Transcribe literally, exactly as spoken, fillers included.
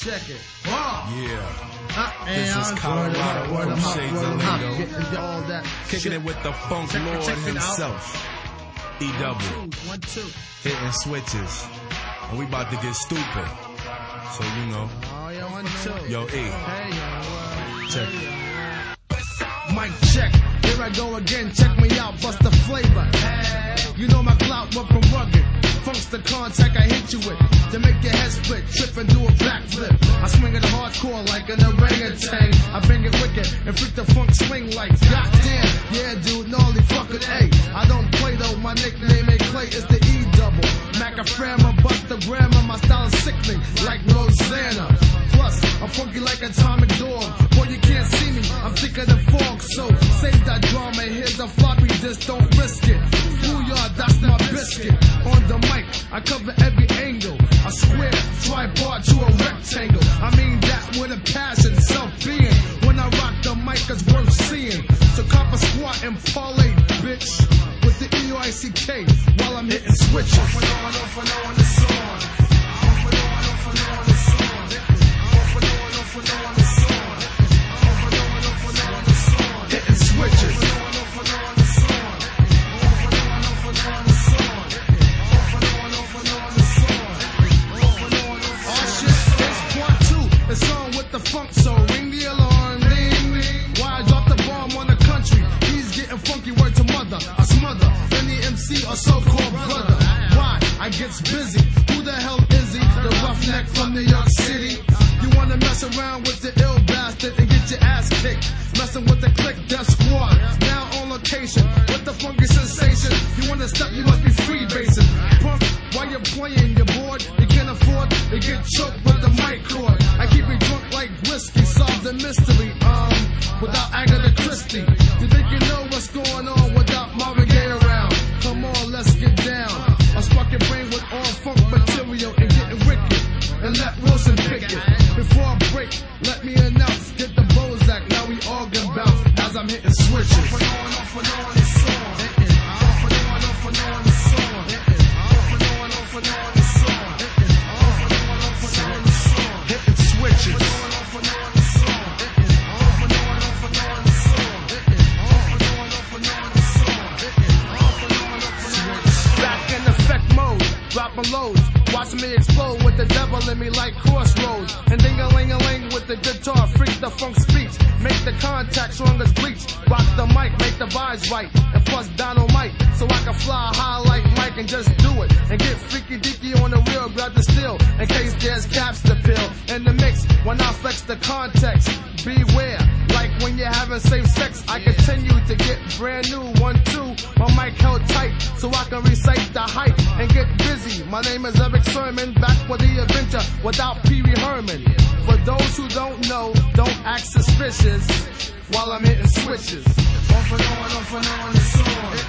Check it. Wow. Yeah. Uh, This is Colorado word from up, Shades word of up, Lingo. getting all that Kicking shit. it with the funk Check it, lord check it out. himself. E double. One, two, one, two. Hitting switches. And we about to get stupid. So you know. Oh, yeah, one, two. Yo, E. Hey, yo, uh, Check hey, it. yo. Mic check. Here I go again. Check me out. Bust the flavor. Hey. You know my clout went from rugged. Funk's the contact I hit you with to make your head split, trip and do a backflip. I swing it hardcore like an orangutan. I bring it wicked and freak the funk swing like goddamn. Yeah, dude, gnarly fucking A. I don't play though, my nickname ain't Clay, it's the E double. Macaframa, bust the grammar, my style is sickening like Rosanna. Plus, I'm funky like atomic dog. Boy, you can't see me, I'm thicker than fog. So save that drama, here's a floppy disk, don't risk it. Booyah, that's my biscuit. On the mic, I cover every angle. A square, tripod to a rectangle. I mean that with a passion, self-being. When I rock the mic, it's worth seeing. So cop a squat and parlay, bitch, with the E I C K while I'm hitting switches. Off and on, off and on, it's on. Off and on, off and on, it's on. Off and on, off and on, it's on. Off and on, off and on, it's on. Hitting switches. Off and on, off and on, it's on. Off and on, off and on, it's on. Off and on, off and on, it's on. Off and on, off and on. Oh shit, it's part two. It's on with the funk, so ring the alarm, ding, ding. Why I drop the bomb on the country? He's getting funky, word to mother. I smother any M C or so-called brother. Why? I gets busy. Who the hell is he? The roughneck from New York City. You wanna mess around with the ill bastard and get your ass kicked. Messing with the click, death squad. Now on location with the funky sensation. You wanna step, you must be freebasing. Punk, while you're playing, you're bored. You can't afford to get choked with the mic cord. I keep it drunk like whiskey, solve the mystery. Um, without Agatha Christie. You think you know what's going on without Marvin Gaye around? Come on, let's get down. I'll spark your brain with all funk material and getting wicked. And let Wilson pick it. Before I break, let me announce. Get the Bozak, now we all can bounce as I'm hitting switches. Off and on, off and on, it's on. Off and on, off and on, it's on. Off and on, off and on, it's on. Off and on, off and on, it's on. Hitting switches. Off and on, off and on, it's on. Off and on, off and on, it's on. Off and on, off and on, it's on. Off and on, off and on, it's on. Back in effect mode, dropping loads. Watch me explode with the devil in me like crossroads. And ding-a-ling-a-ling with the guitar, freak the funk speech. Make the contact strong as bleach. Rock the mic, make the vibes right. And plus dynamite, so I can fly high like Mike and just do it. And get freaky deaky on the real, grab the steel. In case there's caps to peel. In the mix, when I flex the context, beware. Like when you're having safe sex, I continue to get brand new. One, two, my mic held tight, so I can recite the hype and get busy. My name is Eric Sermon, back for the adventure without Pee Wee Herman. For those who don't know, don't act suspicious while I'm hitting switches. Off and on, off and on, it's on.